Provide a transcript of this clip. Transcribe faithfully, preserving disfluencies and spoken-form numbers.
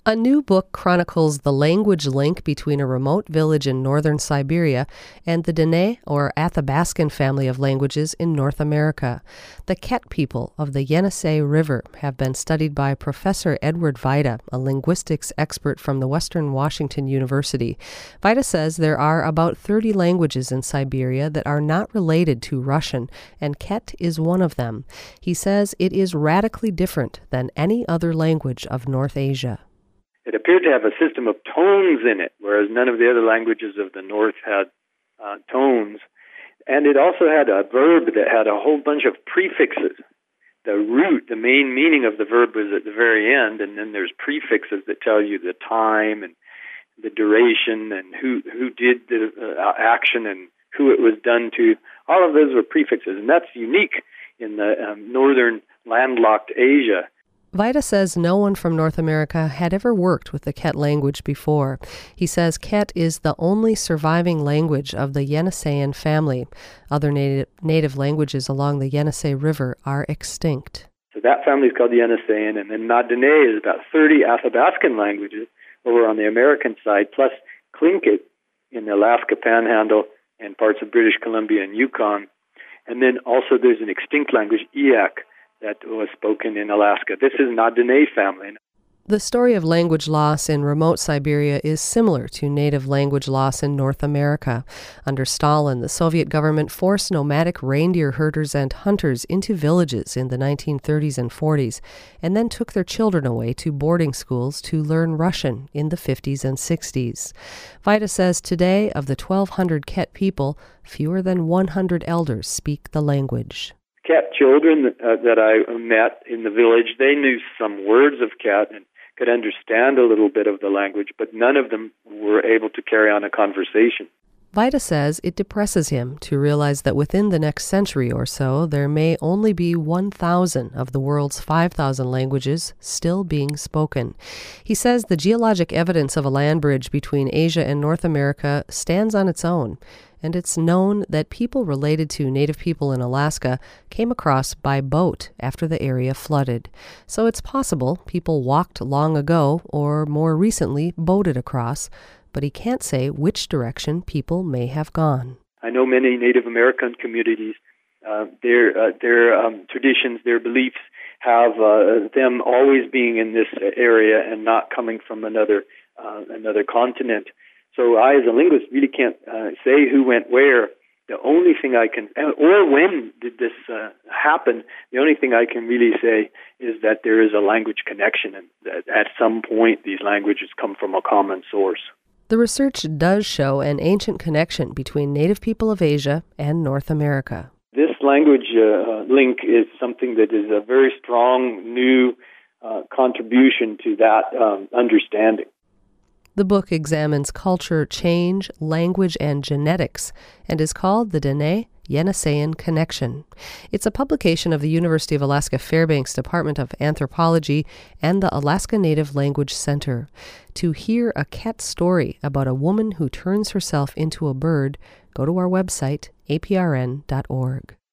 A new book chronicles the language link between a remote village in northern Siberia and the Dene or Athabaskan family of languages in North America. The Ket people of the Yenisei River have been studied by Professor Edward Vaida, a linguistics expert from the Western Washington University. Vaida says there are about thirty languages in Siberia that are not related to Russian, and Ket is one of them. He says it is radically different than any other language of North Asia. It appeared to have a system of tones in it, whereas none of the other languages of the North had uh, tones. And it also had a verb that had a whole bunch of prefixes. The root, the main meaning of the verb was at the very end, and then there's prefixes that tell you the time and the duration and who, who did the uh, action and who it was done to. All of those were prefixes, and that's unique in the um, northern landlocked Asia. Vaida says no one from North America had ever worked with the Ket language before. He says Ket is the only surviving language of the Yeniseian family. Other native, native languages along the Yenisei River are extinct. So that family is called the Yeniseian, and then Na-Dene is about thirty Athabaskan languages over on the American side, plus Tlingit in the Alaska Panhandle and parts of British Columbia and Yukon. And then also there's an extinct language, Eyak, that was spoken in Alaska. This is Na-Dene family. The story of language loss in remote Siberia is similar to native language loss in North America. Under Stalin, the Soviet government forced nomadic reindeer herders and hunters into villages in the nineteen thirties and forties, and then took their children away to boarding schools to learn Russian in the fifties and sixties. Vaida says today, of the twelve hundred Ket people, fewer than one hundred elders speak the language. Ket children uh, that I met in the village, they knew some words of Ket and could understand a little bit of the language, but none of them were able to carry on a conversation. Vaida says it depresses him to realize that within the next century or so, there may only be one thousand of the world's five thousand languages still being spoken. He says the geologic evidence of a land bridge between Asia and North America stands on its own, and it's known that people related to Native people in Alaska came across by boat after the area flooded. So it's possible people walked long ago or more recently boated across, but he can't say which direction people may have gone. I know many Native American communities, uh, their uh, their um, traditions, their beliefs have uh, them always being in this area and not coming from another uh, another continent. So I, as a linguist, really can't uh, say who went where. The only thing I can, or when did this uh, happen, the only thing I can really say is that there is a language connection, and that at some point these languages come from a common source. The research does show an ancient connection between Native people of Asia and North America. This language uh, link is something that is a very strong new uh, contribution to that um, understanding. The book examines culture, change, language, and genetics, and is called The Dene Yeniseian Connection. It's a publication of the University of Alaska Fairbanks Department of Anthropology and the Alaska Native Language Center. To hear a Ket story about a woman who turns herself into a bird, go to our website, a p r n dot org.